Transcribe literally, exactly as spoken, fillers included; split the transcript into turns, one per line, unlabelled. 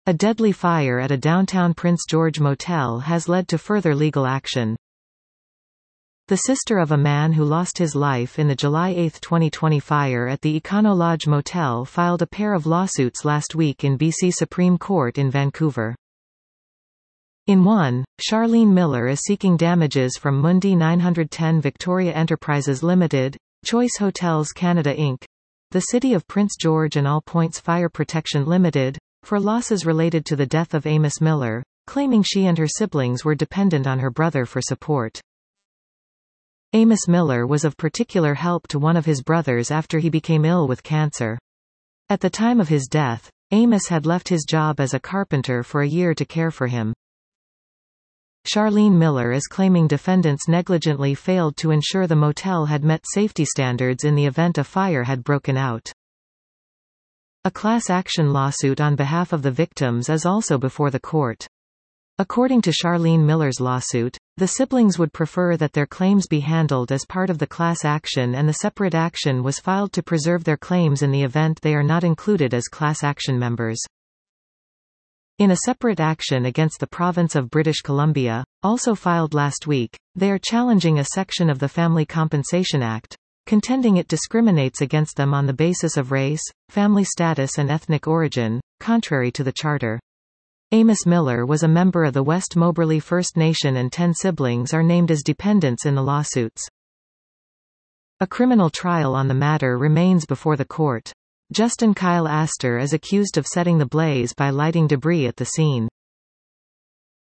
A deadly fire at a downtown Prince George motel has led to further legal action. The sister of a man who lost his life in the July eighth twenty twenty fire at the Econo Lodge Motel filed a pair of lawsuits last week in B C Supreme Court in Vancouver. In one, Charlene Miller is seeking damages from Mundi nine ten Victoria Enterprises Limited, Choice Hotels Canada Incorporated, the City of Prince George and All Points Fire Protection Limited, for losses related to the death of Amos Miller, claiming she and her siblings were dependent on her brother for support. Amos Miller was of particular help to one of his brothers after he became ill with cancer. At the time of his death, Amos had left his job as a carpenter for a year to care for him. Charlene Miller is claiming defendants negligently failed to ensure the motel had met safety standards in the event a fire had broken out. A class action lawsuit on behalf of the victims is also before the court. According to Charlene Miller's lawsuit, the siblings would prefer that their claims be handled as part of the class action, and the separate action was filed to preserve their claims in the event they are not included as class action members. In a separate action against the province of British Columbia, also filed last week, they are challenging a section of the Family Compensation Act, contending it discriminates against them on the basis of race, family status and ethnic origin, contrary to the Charter. Amos Miller was a member of the West Moberly First Nation and ten siblings are named as dependents in the lawsuits. A criminal trial on the matter remains before the court. Justin Kyle Astor is accused of setting the blaze by lighting debris at the scene.